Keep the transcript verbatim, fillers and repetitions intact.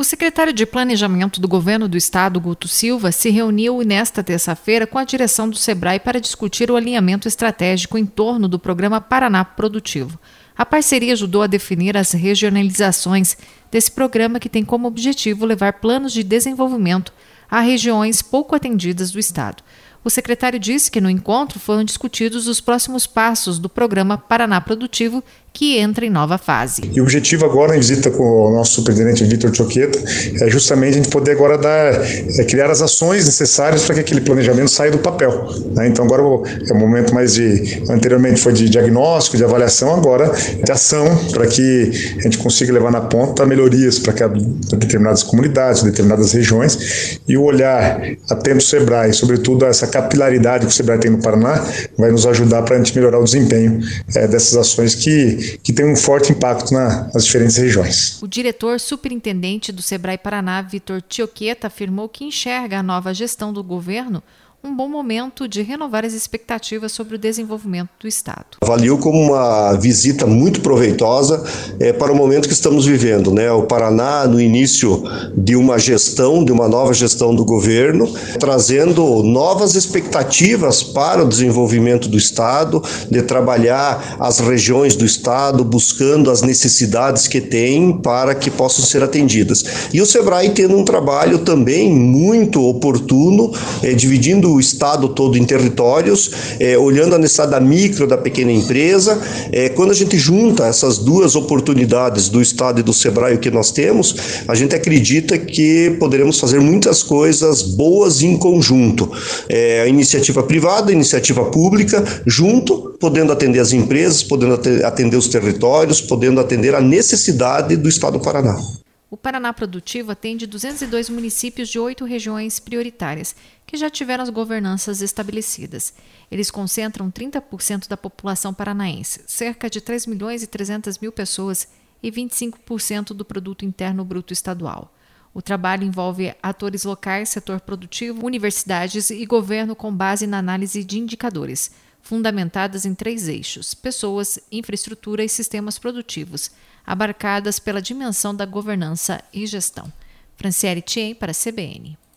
O secretário de Planejamento do Governo do Estado, Guto Silva, se reuniu nesta terça-feira com a direção do Sebrae para discutir o alinhamento estratégico em torno do programa Paraná Produtivo. A parceria ajudou a definir as regionalizações desse programa, que tem como objetivo levar planos de desenvolvimento a regiões pouco atendidas do Estado. O secretário disse que no encontro foram discutidos os próximos passos do programa Paraná Produtivo, que entra em nova fase. E o objetivo agora, em visita com o nosso superintendente Vitor Tioqueta, é justamente a gente poder agora dar, é, criar as ações necessárias para que aquele planejamento saia do papel, né? Então agora é o momento mais de, anteriormente foi de diagnóstico, de avaliação, agora de ação, para que a gente consiga levar na ponta melhorias para determinadas comunidades, determinadas regiões, e o olhar atento do Sebrae, sobretudo essa capilaridade que o Sebrae tem no Paraná, vai nos ajudar para a gente melhorar o desempenho é, dessas ações que que tem um forte impacto na, nas diferentes regiões. O diretor superintendente do Sebrae Paraná, Vitor Tioqueta, afirmou que enxerga a nova gestão do governo um bom momento de renovar as expectativas sobre o desenvolvimento do Estado. Avaliou como uma visita muito proveitosa é, para o momento que estamos vivendo, né? O Paraná, no início de uma gestão, de uma nova gestão do governo, trazendo novas expectativas para o desenvolvimento do Estado, de trabalhar as regiões do Estado, buscando as necessidades que tem para que possam ser atendidas. E o Sebrae tendo um trabalho também muito oportuno, é, dividindo o Estado todo em territórios, é, olhando a necessidade da micro, da pequena empresa. É, quando a gente junta essas duas oportunidades do Estado e do Sebrae que nós temos, a gente acredita que poderemos fazer muitas coisas boas em conjunto. É, a iniciativa privada, a iniciativa pública, junto, podendo atender as empresas, podendo atender os territórios, podendo atender a necessidade do Estado do Paraná. O Paraná Produtivo atende duzentos e dois municípios de oito regiões prioritárias, que já tiveram as governanças estabelecidas. Eles concentram trinta por cento da população paranaense, cerca de três milhões e trezentas mil pessoas e vinte e cinco por cento do produto interno bruto estadual. O trabalho envolve atores locais, setor produtivo, universidades e governo, com base na análise de indicadores, fundamentadas em três eixos: pessoas, infraestrutura e sistemas produtivos, abarcadas pela dimensão da governança e gestão. Franciele Tien para a C B N.